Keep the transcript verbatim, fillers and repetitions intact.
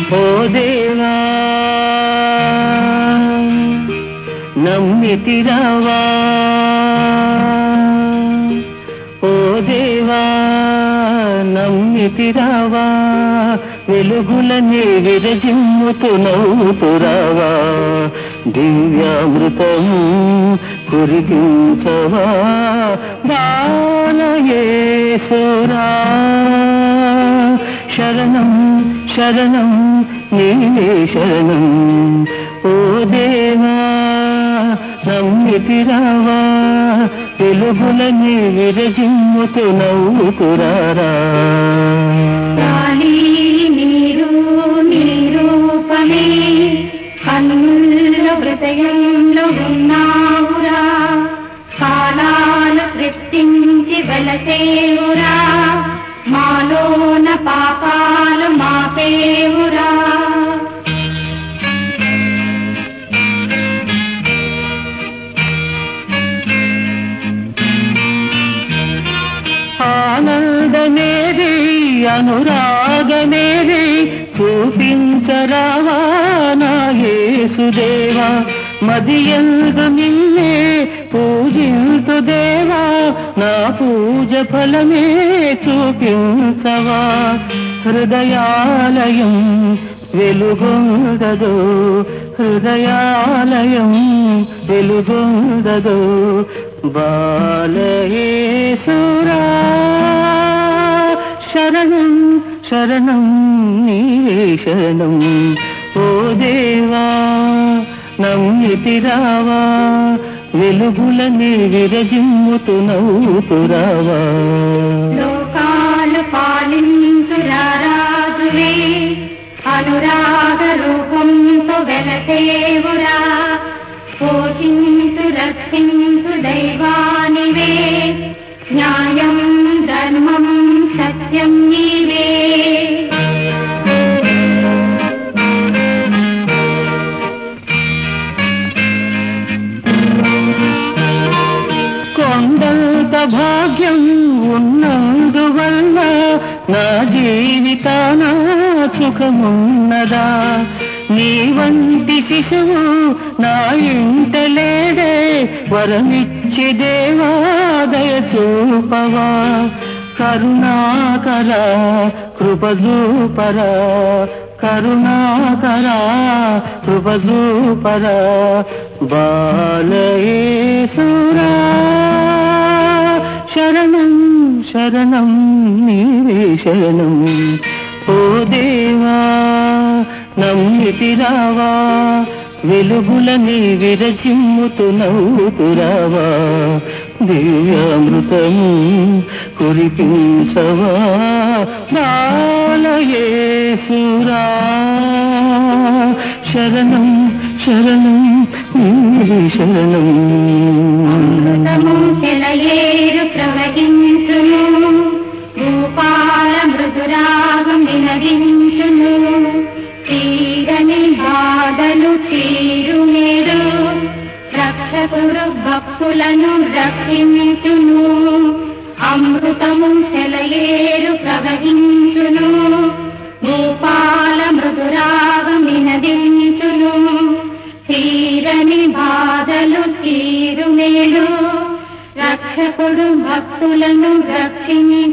ఓ దేవా నమ్మితిరావా, ఓ దేవా నమ్మితిరావా, వెలుగులని విరజిమ్ముతు నవ్వుతురావా, దివ్యామృతము కురిపించవా బాలయేసురా. శరణం శరణం నీవే శరణం, ఓ దేవా నమ్మితిరావా, వెలుగులని విరజిమ్ముతు నవ్వుతురారా. నీరు నీరూపమే కన్నుల హృదయంలో ఉన్నావురా, కాలాలు సృష్టించి వెలసేవురా, మాలోన పాపాలు మాపేవురా. ఆనందమేది అనురాగమేది చూపించరావా నా యేసుదేవా, మదియందు నిన్నే పూజింతు దేవా, నా పూజ ఫలమే చూపించవా. హృదయాలయం వెలుగొందదు, హృదయాలయం వెలుగొందదు, బాలయేసురా. శరణం శరణం నీవే శరణం, ఓ దేవా నమ్మితిరావా, వెలుగులని విరజిమ్ముతు నవ్వుతురావా. లోకాలు పాలించురా రాజువే, అనురాగ రూపంతో వెలసేవురా, పోషించు రక్షించు దైవానివే, న్యాయం ధర్మం సత్యం నీవే. కొండంత భాగ్యం ఉన్నందువల్ల నా జీవితాన సుఖమున్నదా, నీ వంటి శిశువు నా ఇంట లేడే, వరమిచ్చి దేవా దయ చూపవా. కరుణాకర కృపజూపరా, కరుణాకర కృపజూపరా, బాలయేసురా. శరణం శరణం నీవే శరణం, ఓ దేవా నమ్మితిరావా, వెలుగులని విరజిమ్ముతు నవ్వుతురావా, దివ్యామృతము కురిపించవా బాలయేసురా. శరణం శరణం నీవే శరణం. చెలయేరు ప్రవహించును, భూపాల మృదురాగం వినగించును, తీరని బాధలు తీరునేరు, రక్షకుడు భక్తులను రక్షించును, అమృతము సెలయేరు ప్రవహించును, భూపాల మృదురాగం వినదించును, తీరని బాధలు తీరునేరు, రక్షకుడు భక్తులను రక్షించును.